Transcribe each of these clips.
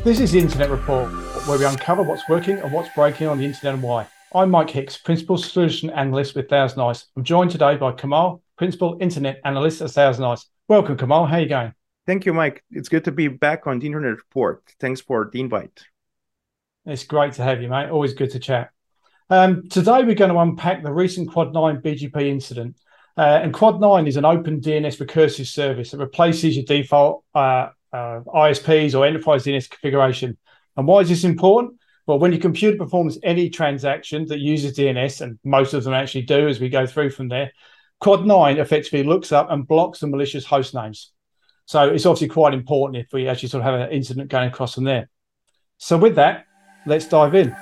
This is the Internet Report, where we uncover what's working and what's breaking on the internet and why. I'm Mike Hicks, Principal Solution Analyst with ThousandEyes. I'm joined today by Kamal, Principal Internet Analyst at ThousandEyes. Welcome, Kamal. How are you going? Thank you, Mike. It's good to be back on the Internet Report. Thanks for the invite. It's great to have you, mate. Always good to chat. Today, we're going to unpack the recent Quad 9 BGP incident. And Quad 9 is an open DNS recursive service that replaces your default ISPs or enterprise DNS configuration. And why is this important? Well, when your computer performs any transaction that uses DNS, and most of them actually do as we go through from there, Quad 9 effectively looks up and blocks the malicious host names. So it's obviously quite important if we actually sort of have an incident going across from there. So with that, let's dive in.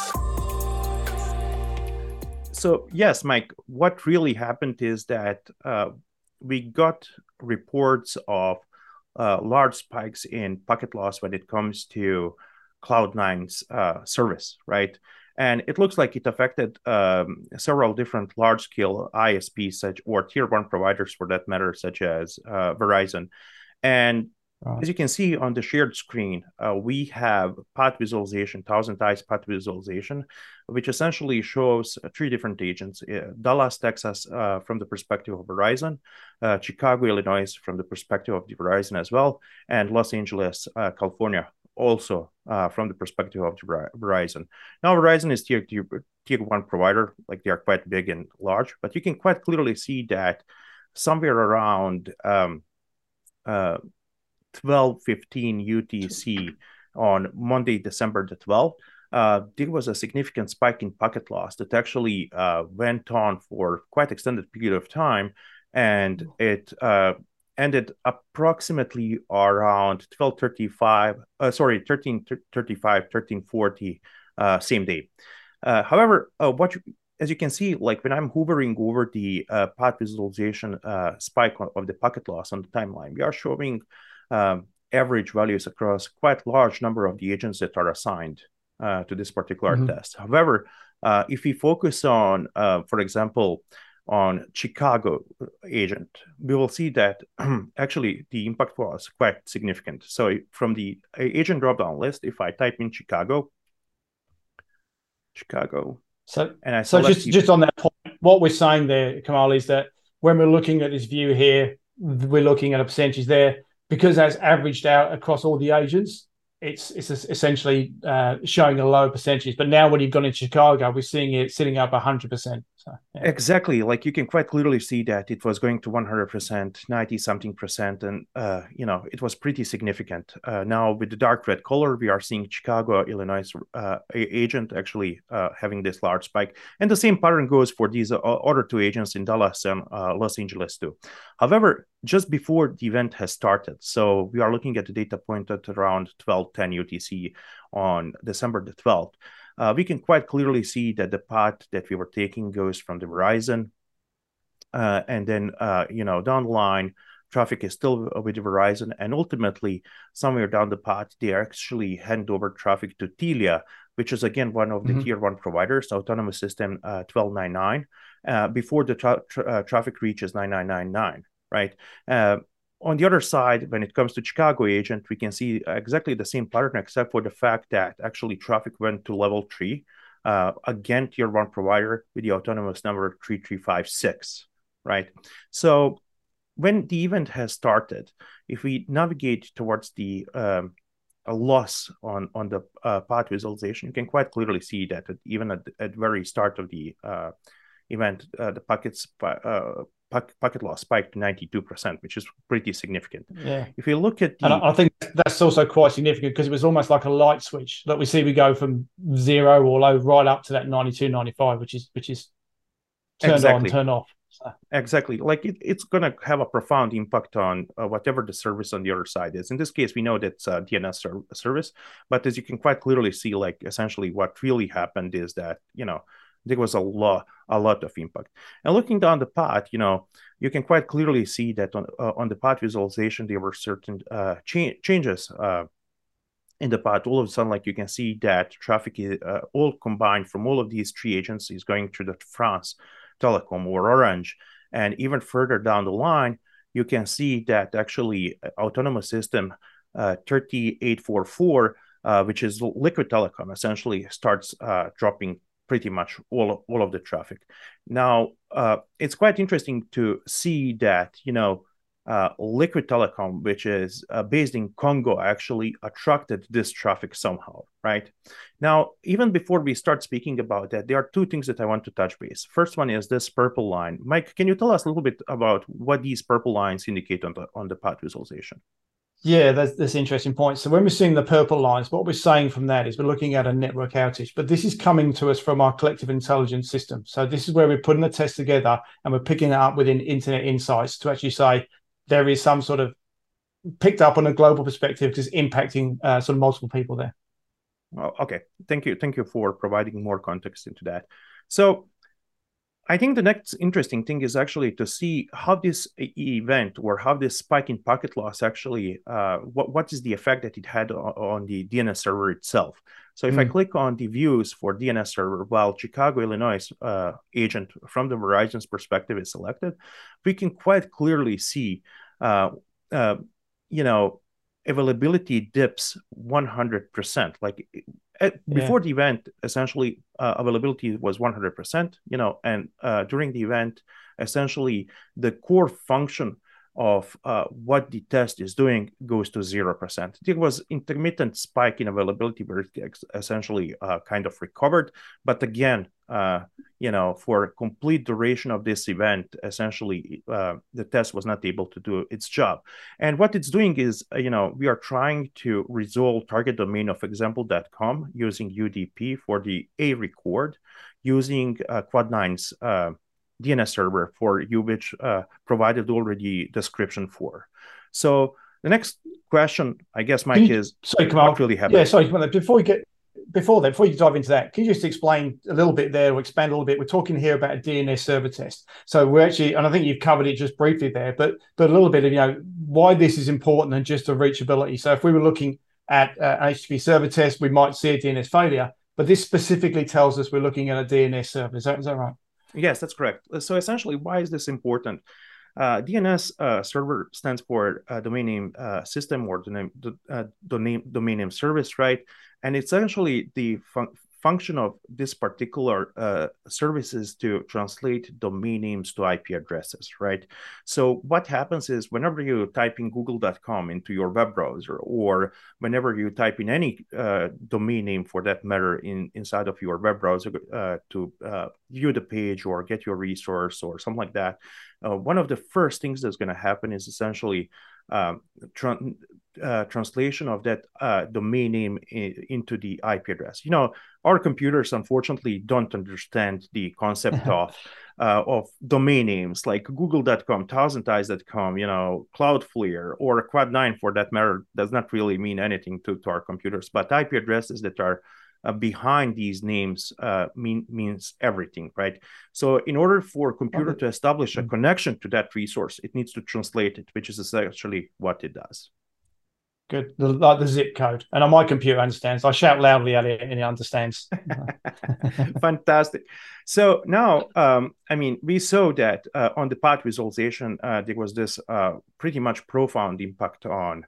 So yes, Mike, what really happened is that we got reports of large spikes in packet loss when it comes to Cloud9's service, right? And it looks like it affected several different large-scale ISPs, or tier one providers for that matter, such as Verizon. And as you can see on the shared screen, we have path visualization, ThousandEyes path visualization, which essentially shows three different agents: Dallas, Texas, from the perspective of Verizon, Chicago, Illinois, from the perspective of the Verizon as well, and Los Angeles, California, also from the perspective of Verizon. Now, Verizon is tier one provider, like they are quite big and large, but you can quite clearly see that somewhere around 12:15 UTC on Monday, December the 12th, there was a significant spike in packet loss that actually went on for quite extended period of time, and it ended approximately around 13:40 same day. However, as you can see, like when I'm hovering over the path visualization spike of the packet loss on the timeline, we are showing average values across quite large number of the agents that are assigned to this particular test. However, if we focus on, for example, on Chicago agent, we will see that actually the impact was quite significant. So from the agent dropdown list, if I type in Chicago, and I just on that point, what we're saying there, Kamal, is that when we're looking at this view here, we're looking at a percentage there because that's averaged out across all the agents. It's essentially showing a lower percentage. But now when you've gone into Chicago, we're seeing it sitting up 100%. So, yeah. Exactly. Like you can quite clearly see that it was going to 100%, 90-something%. And, it was pretty significant. Now with the dark red color, we are seeing Chicago, Illinois agent actually having this large spike. And the same pattern goes for these other two agents in Dallas and Los Angeles too. However, just before the event has started, so we are looking at the data point at around 12:10 UTC on December the 12th, we can quite clearly see that the path that we were taking goes from the Verizon, and then, down the line, traffic is still with the Verizon, and ultimately, somewhere down the path, they actually hand over traffic to Telia, which is, again, one of the tier one providers, Autonomous System 1299, before the traffic reaches 9999. Right. On the other side, when it comes to Chicago agent, we can see exactly the same pattern, except for the fact that actually traffic went to level 3, again, tier one provider with the autonomous number 3356. Right. So when the event has started, if we navigate towards the a loss on the path visualization, you can quite clearly see that even at very start of the event, the packet loss spiked to 92%, which is pretty significant. Yeah. If you look at and I think that's also quite significant because it was almost like a light switch that we see we go from 0 or low right up to that 92, 95, which is turned on, turned off. So. Exactly. Like it's going to have a profound impact on whatever the service on the other side is. In this case, we know that's a DNS service, but as you can quite clearly see, like essentially what really happened is that, there was a lot of impact. And looking down the path, you can quite clearly see that on the path visualization, there were certain changes in the path. All of a sudden, like you can see that traffic is all combined from all of these three agencies going to the France Telecom or Orange. And even further down the line, you can see that actually autonomous system 3844 which is Liquid Telecom, essentially starts dropping pretty much all of the traffic. Now, it's quite interesting to see that, Liquid Telecom, which is based in Congo, actually attracted this traffic somehow, right? Now, even before we start speaking about that, there are two things that I want to touch base. First one is this purple line. Mike, can you tell us a little bit about what these purple lines indicate on the path visualization? Yeah, that's interesting point. So when we're seeing the purple lines, what we're saying from that is we're looking at a network outage, but this is coming to us from our collective intelligence system. So this is where we're putting the test together and we're picking it up within Internet Insights to actually say there is some sort of picked up on a global perspective because impacting sort of multiple people there. Well, okay, thank you for providing more context into that. So I think the next interesting thing is actually to see how this event or how this spike in packet loss actually, what is the effect that it had on the DNS server itself. So if I click on the views for DNS server, while Chicago, Illinois agent from the Verizon's perspective is selected, we can quite clearly see, availability dips 100%. Like before the event, essentially availability was 100%, and during the event, essentially the core function of what the test is doing goes to 0%. There was intermittent spike in availability where it essentially kind of recovered. But again, for a complete duration of this event, essentially the test was not able to do its job. And what it's doing is, we are trying to resolve target domain of example.com using UDP for the A record, using Quad9's DNS server for you, which provided already description for. So the next question, I guess, Mike, is what really happened? Yeah, sorry, before you dive into that, can you just explain a little bit there or expand a little bit? We're talking here about a DNS server test. So we're actually, and I think you've covered it just briefly there, but a little bit of, why this is important than just a reachability. So if we were looking at an HTTP server test, we might see a DNS failure, but this specifically tells us we're looking at a DNS server. Is that right? Yes, that's correct. So essentially, why is this important? DNS server stands for domain name system or domain name service, right? And it's actually the function of this particular service is to translate domain names to IP addresses, right? So what happens is whenever you type in google.com into your web browser, or whenever you type in any domain name for that matter inside of your web browser to view the page or get your resource or something like that, one of the first things that's going to happen is essentially translation of that domain name into the IP address. Our computers unfortunately don't understand the concept of domain names like google.com, thousandeyes.com, Cloudflare, or Quad9 for that matter does not really mean anything to our computers. But IP addresses that are behind these names means everything, right? So in order for a computer to establish a connection to that resource, it needs to translate it, which is essentially what it does. Good, like the zip code. And on my computer understands. I shout loudly at it and it understands. Fantastic. So now, we saw that on the path visualization, there was this pretty much profound impact on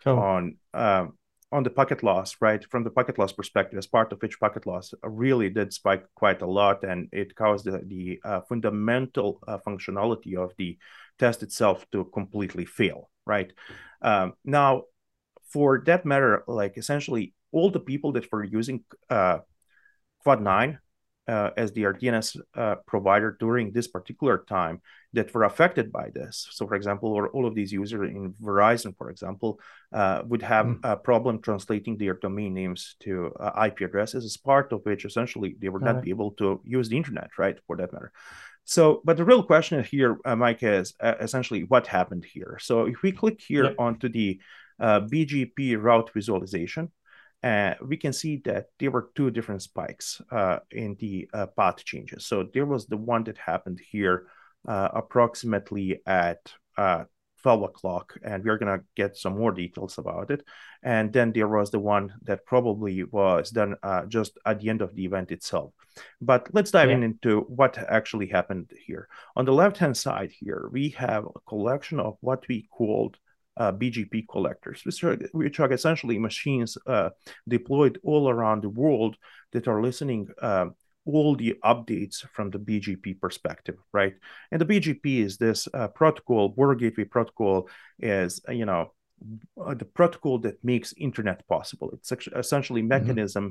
the packet loss, right? From the packet loss perspective, as part of which packet loss really did spike quite a lot, and it caused the fundamental functionality of the test itself to completely fail, right? Now, for that matter, like essentially all the people that were using Quad9 as their DNS provider during this particular time that were affected by this. So, for example, all of these users in Verizon, for example, would have a problem translating their domain names to IP addresses, as part of which essentially they would not be able to use the internet, right, for that matter. So, but the real question here, Mike, is essentially what happened here. So if we click here onto the BGP route visualization, we can see that there were two different spikes in the path changes. So there was the one that happened here approximately at 12 o'clock, and we're going to get some more details about it. And then there was the one that probably was done just at the end of the event itself. But let's dive into what actually happened here. On the left-hand side here, we have a collection of what we called BGP collectors, which are essentially machines deployed all around the world that are listening all the updates from the BGP perspective, right? And the BGP is this protocol, Border Gateway Protocol is, the protocol that makes internet possible. It's essentially mechanism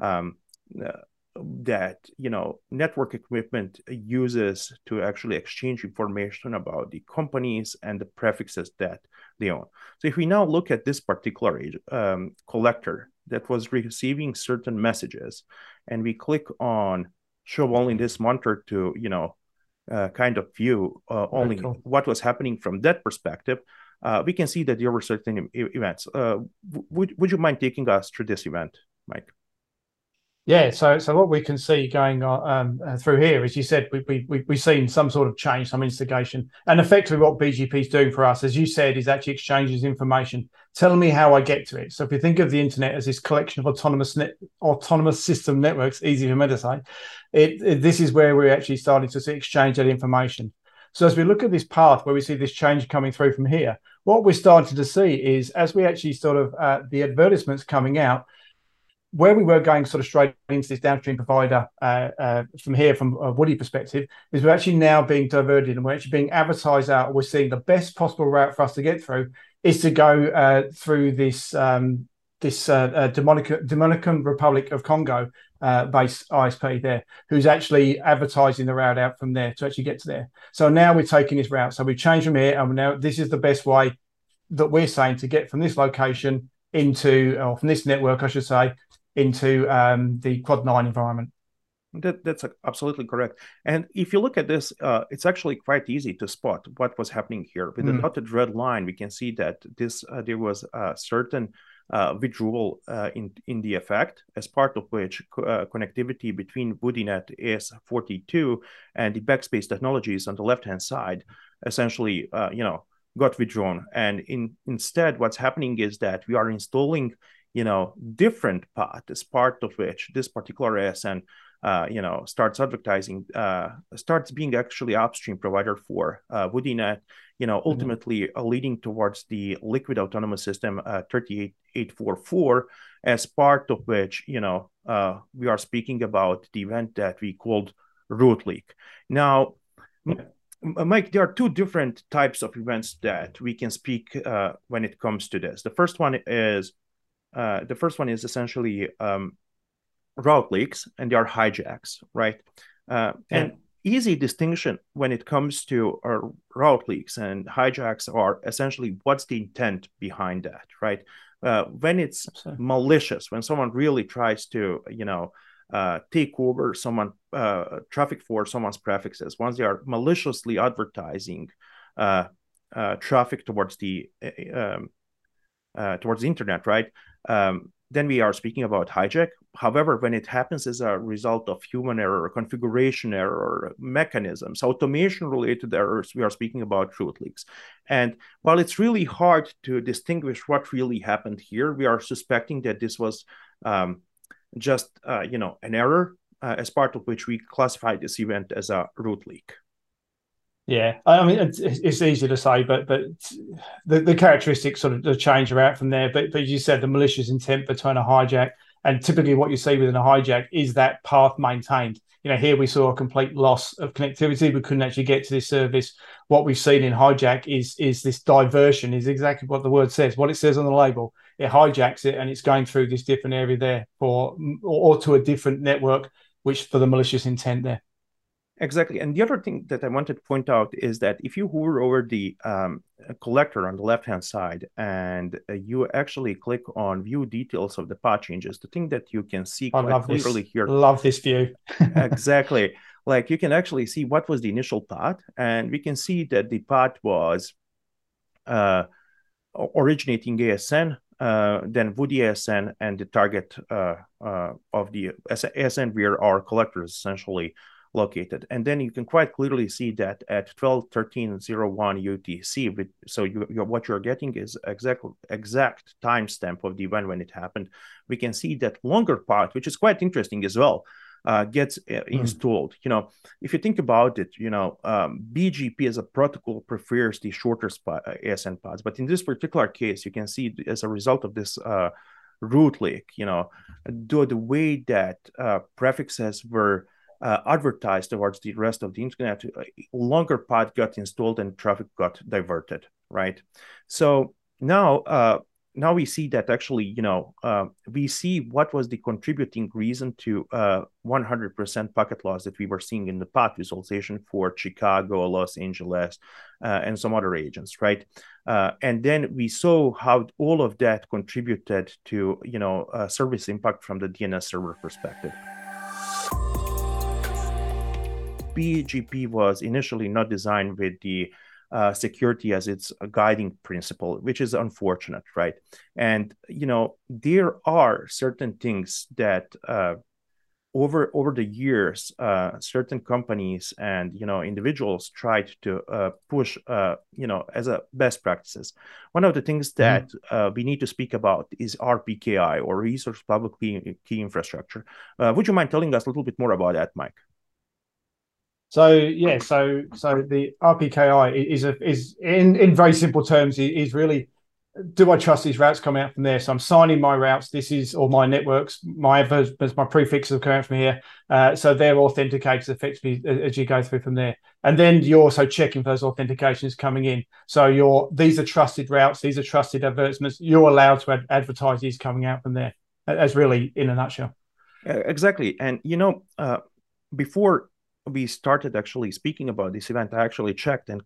that network equipment uses to actually exchange information about the companies and the prefixes that they own. So if we now look at this particular collector that was receiving certain messages, and we click on show only this monitor to kind of view only what was happening from that perspective, we can see that there were certain events. Would you mind taking us through this event, Mike? Yeah, so what we can see going on through here, as you said, we've seen some sort of change, some instigation, and effectively what BGP is doing for us, as you said, is actually exchanges information, telling me how I get to it. So if you think of the internet as this collection of autonomous system networks, easy for me to say, this is where we're actually starting to see exchange that information. So as we look at this path where we see this change coming through from here, what we're starting to see is as we actually sort of the advertisements coming out, where we were going sort of straight into this downstream provider from here, from a Woody perspective, is we're actually now being diverted and we're actually being advertised out. We're seeing the best possible route for us to get through is to go through this Dominican Republic of Congo based ISP there, who's actually advertising the route out from there to actually get to there. So now we're taking this route. So we've changed from here, and now this is the best way that we're saying to get from this location into, or from this network, I should say, into the Quad 9 environment. That's absolutely correct. And if you look at this, it's actually quite easy to spot what was happening here. With the dotted red line, we can see that there was a certain withdrawal in the effect, as part of which connectivity between WoodyNet AS42 and the Backspace Technologies on the left-hand side essentially, got withdrawn. And instead, what's happening is that we are installing different path, as part of which this particular ASN starts advertising, starts being actually upstream provider for WoodyNet, ultimately leading towards the Liquid Autonomous System 38844, as part of which, we are speaking about the event that we called root leak. Now, Mike, there are two different types of events that we can speak when it comes to this. The first one is essentially route leaks, and they are hijacks, right? And easy distinction when it comes to route leaks and hijacks are essentially what's the intent behind that, right? When it's malicious, when someone really tries to, take over someone traffic for someone's prefixes, once they are maliciously advertising traffic towards the internet, right? Then we are speaking about hijack. However, when it happens as a result of human error, configuration error, mechanisms, automation-related errors, we are speaking about root leaks. And while it's really hard to distinguish what really happened here, we are suspecting that this was just an error, as part of which we classify this event as a root leak. Yeah, I mean, it's easy to say, but the characteristics sort of change around from there. But as you said, the malicious intent between a hijack, and typically what you see within a hijack is that path maintained. Here we saw a complete loss of connectivity. We couldn't actually get to this service. What we've seen in hijack is this diversion, is exactly what the word says, what it says on the label. It hijacks it and it's going through this different area there or to a different network, which for the malicious intent there. Exactly. And the other thing that I wanted to point out is that if you hover over the collector on the left-hand side and you actually click on view details of the path changes, the thing that you can see quite clearly here. Love this view. Exactly. Like you can actually see what was the initial path, and we can see that the path was originating ASN, then Woody ASN, and the target of the ASN where our collector is essentially located. And then you can quite clearly see that at 12:13:01 UTC, so what you're getting is exact timestamp of the event when it happened. We can see that longer path, which is quite interesting as well. gets installed. If you think about it, BGP as a protocol prefers the shorter ASN paths, but in this particular case, you can see as a result of this root leak, the way that prefixes were advertised towards the rest of the internet, a longer path got installed and traffic got diverted, right? So now we see that actually, we see what was the contributing reason to 100% packet loss that we were seeing in the path visualization for Chicago, Los Angeles, and some other regions, right? And then we saw how all of that contributed to, service impact from the DNS server perspective. BGP was initially not designed with the security as its guiding principle, which is unfortunate, right? And there are certain things that over the years, certain companies and individuals tried to push as a best practices. One of the things that we need to speak about is RPKI, or Resource Public Key Infrastructure. Would you mind telling us a little bit more about that, Mike? So the RPKI is in very simple terms is really, do I trust these routes coming out from there? So I'm signing my routes. Or my networks, my prefixes coming out from here. So they're authenticated effectively as you go through from there. And then you're also checking for those authentications coming in. So these are trusted routes. These are trusted advertisements. You're allowed to advertise these coming out from there. That's really in a nutshell. Exactly. And before we started actually speaking about this event, I actually checked, and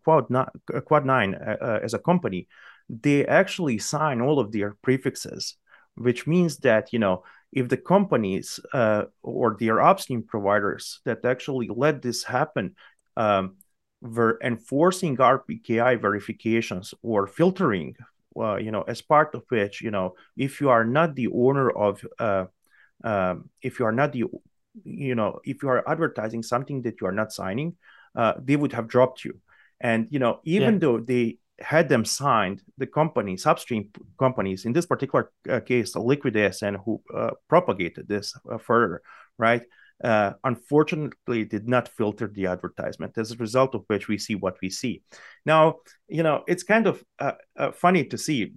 Quad9 as a company, they actually sign all of their prefixes, which means that, if the companies or their upstream providers that actually let this happen were enforcing RPKI verifications or filtering, as part of which, if you are not the owner of, if you are not the if you are advertising something that you are not signing, they would have dropped you. And, even though they had them signed, the companies, upstream companies, in this particular case, the Liquid ASN, who propagated this further, right, unfortunately did not filter the advertisement, as a result of which we see what we see. Now, it's kind of funny to see,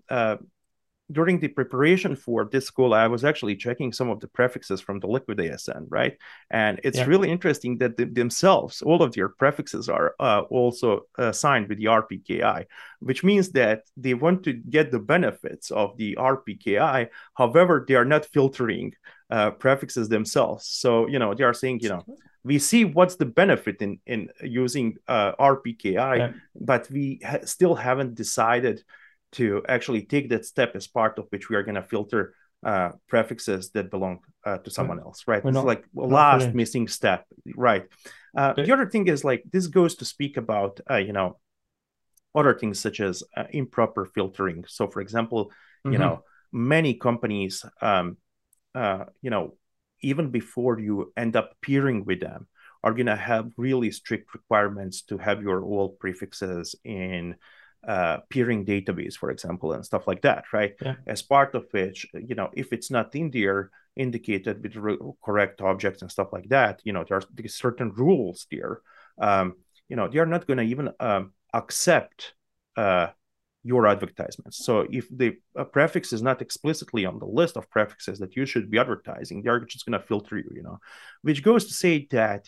during the preparation for this call, I was actually checking some of the prefixes from the Liquid ASN, right? And it's really interesting that themselves, all of their prefixes are also signed with the RPKI, which means that they want to get the benefits of the RPKI. However, they are not filtering prefixes themselves. So, they are saying, we see what's the benefit in using RPKI, but we still haven't decided to actually take that step, as part of which we are going to filter prefixes that belong to someone else, right? It's like a last missing step, right? The other thing is, this goes to speak about, other things such as improper filtering. So, for example, many companies, even before you end up peering with them, are going to have really strict requirements to have your all prefixes in peering database, for example, and stuff like that, right? As part of which, if it's not in there indicated with correct objects and stuff like that, there are certain rules there. They are not going to even accept your advertisements. So if the prefix is not explicitly on the list of prefixes that you should be advertising, they are just going to filter you, which goes to say that,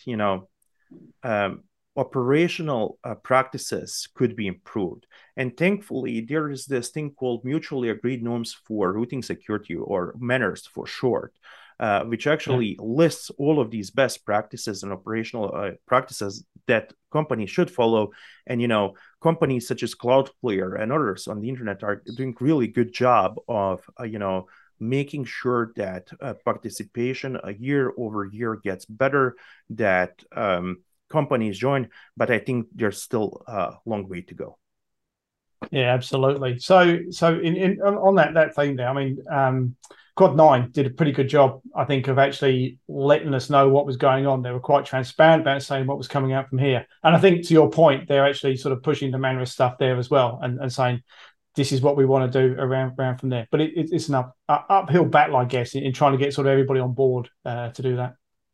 operational practices could be improved. And thankfully, there is this thing called mutually agreed norms for routing security, or MANRS for short, which actually lists all of these best practices and operational practices that companies should follow. And, companies such as Cloudflare and others on the internet are doing really good job of, making sure that participation year over year gets better, that companies join, but I think there's still a long way to go. Yeah, absolutely. So in on that theme there, I mean, Quad9 did a pretty good job, I think, of actually letting us know what was going on. They were quite transparent about saying what was coming out from here. And I think, to your point, they're actually sort of pushing the MANRS stuff there as well, and saying this is what we want to do around from there. But it's an uphill battle, I guess, in trying to get sort of everybody on board to do that.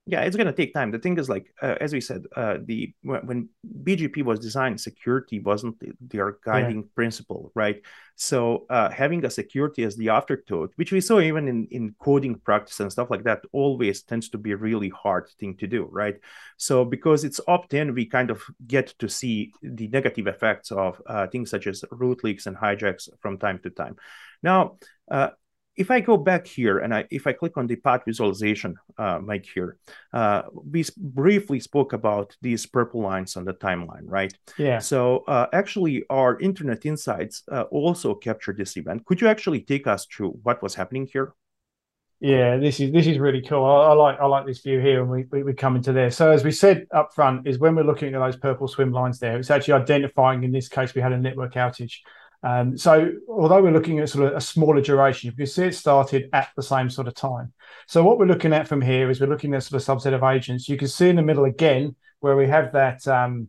Yeah, it's going to take time. The thing is, like as we said, when BGP was designed, security wasn't their Yeah. guiding principle, right? So having a security as the afterthought, which we saw even in coding practice and stuff like that, always tends to be a really hard thing to do, right? So because it's opt-in, we kind of get to see the negative effects of things such as root leaks and hijacks from time to time. Now, if I go back here and if I click on the path visualization mic here, we briefly spoke about these purple lines on the timeline, right? Yeah. So actually, our Internet Insights also captured this event. Could you actually take us through what was happening here? Yeah, this is really cool. I like this view here, and we come into there. So as we said up front, is when we're looking at those purple swim lines there, it's actually identifying. In this case, we had a network outage. So although we're looking at sort of a smaller duration, you can see it started at the same sort of time. So what we're looking at from here is we're looking at sort of subset of agents. You can see in the middle again where we have that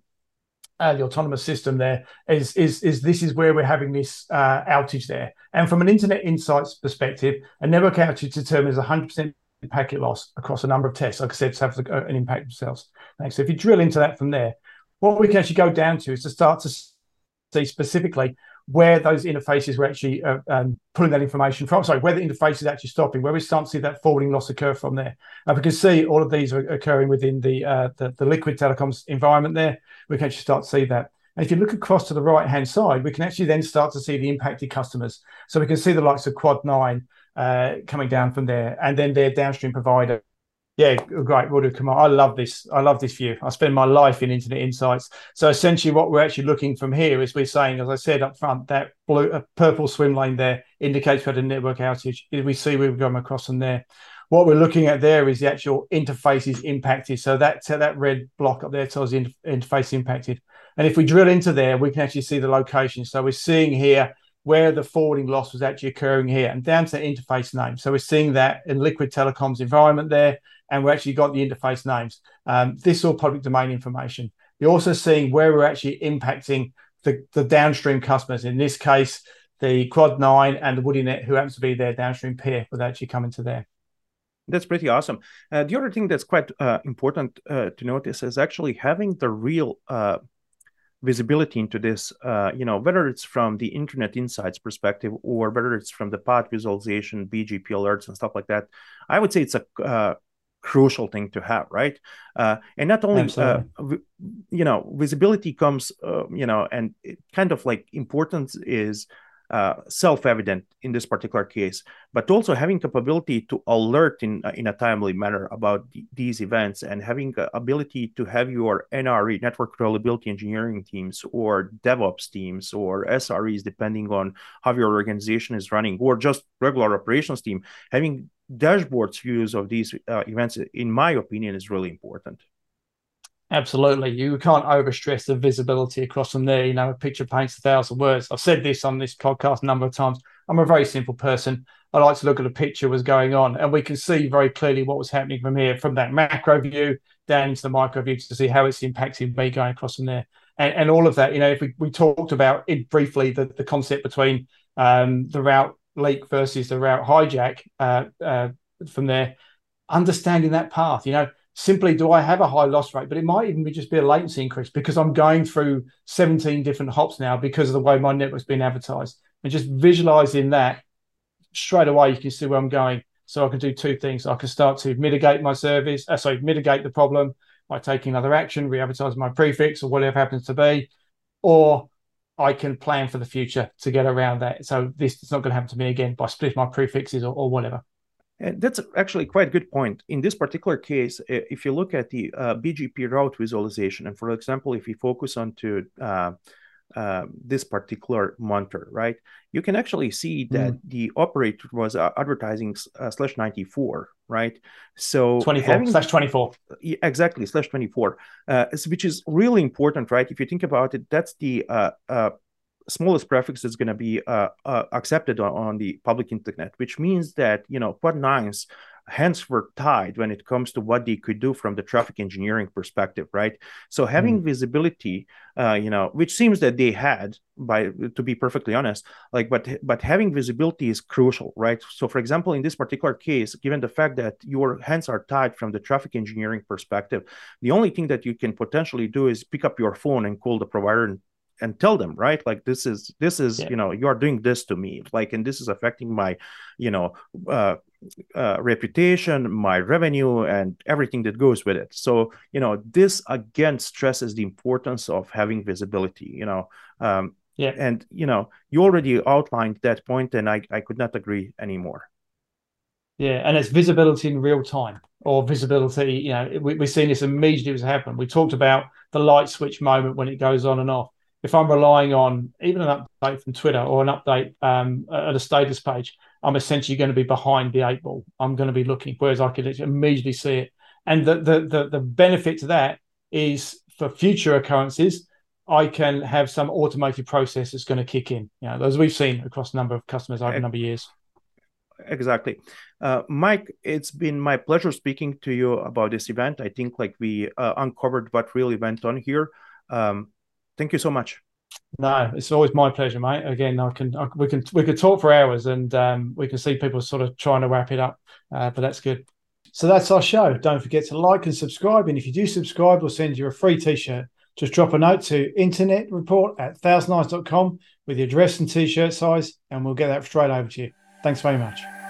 the autonomous system there is this is where we're having this outage there. And from an Internet Insights perspective, a network outage determines 100% packet loss across a number of tests. Like I said, to have an impact themselves. Thanks. So if you drill into that from there, what we can actually go down to is to start to see specifically where those interfaces were actually pulling that information from. Sorry, where the interface is actually stopping, where we start to see that forwarding loss occur from there. We can see all of these are occurring within the Liquid Telecoms environment there. We can actually start to see that. And if you look across to the right-hand side, we can actually then start to see the impacted customers. So we can see the likes of Quad9 coming down from there, and then their downstream provider. Yeah, great. Will do. Come on. I love this. I love this view. I spend my life in Internet Insights. So essentially what we're actually looking from here is we're saying, as I said up front, that purple swim lane there indicates we had a network outage. We see we've gone across from there. What we're looking at there is the actual interfaces impacted. So that red block up there tells the interface impacted. And if we drill into there, we can actually see the location. So we're seeing here where the forwarding loss was actually occurring here and down to the interface name. So we're seeing that in Liquid Telecoms environment there, and we actually got the interface names. This is all public domain information. You're also seeing where we're actually impacting the downstream customers. In this case, the Quad9 and the WoodyNet, who happens to be their downstream peer, would actually come into there. That's pretty awesome. The other thing that's quite important to notice is actually having the real visibility into this, whether it's from the Internet Insights perspective or whether it's from the path visualization, BGP alerts and stuff like that. I would say it's a crucial thing to have, right? And not only visibility comes and it kind of like importance is self-evident in this particular case, but also having capability to alert in a timely manner about these events, and having ability to have your NRE, network reliability engineering teams, or DevOps teams, or SREs, depending on how your organization is running, or just regular operations team, having dashboards views of these events, in my opinion, is really important. Absolutely. You can't overstress the visibility across from there. A picture paints 1,000 words. I've said this on this podcast a number of times. I'm a very simple person. I like to look at a picture what's going on, and we can see very clearly what was happening from here, from that macro view down into the micro view, to see how it's impacting me going across from there. And all of that, if we talked about it briefly, the concept between the route leak versus the route hijack from there, understanding that path, simply, do I have a high loss rate? But it might even just be a latency increase because I'm going through 17 different hops now because of the way my network's been advertised. And just visualizing that straight away, you can see where I'm going. So I can do two things. I can start to mitigate my service, mitigate the problem by taking another action, re-advertising my prefix or whatever happens to be, or I can plan for the future to get around that. So this is not going to happen to me again by splitting my prefixes or whatever. And that's actually quite a good point. In this particular case, if you look at the BGP route visualization, and for example, if you focus on to this particular monitor, right, you can actually see that the operator was advertising /94, right? So 24/24. Exactly, /24, which is really important, right? If you think about it, that's the smallest prefix that's going to be accepted on the public internet, which means that Quad9s hands were tied when it comes to what they could do from the traffic engineering perspective, right? So having visibility, which seems that they had, to be perfectly honest, but having visibility is crucial, right? So for example, in this particular case, given the fact that your hands are tied from the traffic engineering perspective, the only thing that you can potentially do is pick up your phone and call the provider and tell them, right, like this is you are doing this to me, like, and this is affecting my reputation, my revenue, and everything that goes with it. So this again stresses the importance of having visibility. And you already outlined that point, and I could not agree anymore. Yeah, and it's visibility in real time, or visibility. We've seen this immediately as happen. We talked about the light switch moment when it goes on and off. If I'm relying on even an update from Twitter or an update at a status page, I'm essentially going to be behind the eight ball. I'm going to be looking, whereas I could immediately see it. And the benefit to that is for future occurrences, I can have some automated process that's going to kick in. As we've seen across a number of customers over a number of years. Exactly. Mike, it's been my pleasure speaking to you about this event. I think we uncovered what really went on here. Thank you so much. No, it's always my pleasure, mate. Again, we could talk for hours, and we can see people sort of trying to wrap it up, but that's good. So that's our show. Don't forget to like and subscribe, and if you do subscribe, we'll send you a free t-shirt. Just drop a note to internetreport@thousandeyes.com with your address and t-shirt size, and we'll get that straight over to you. Thanks very much.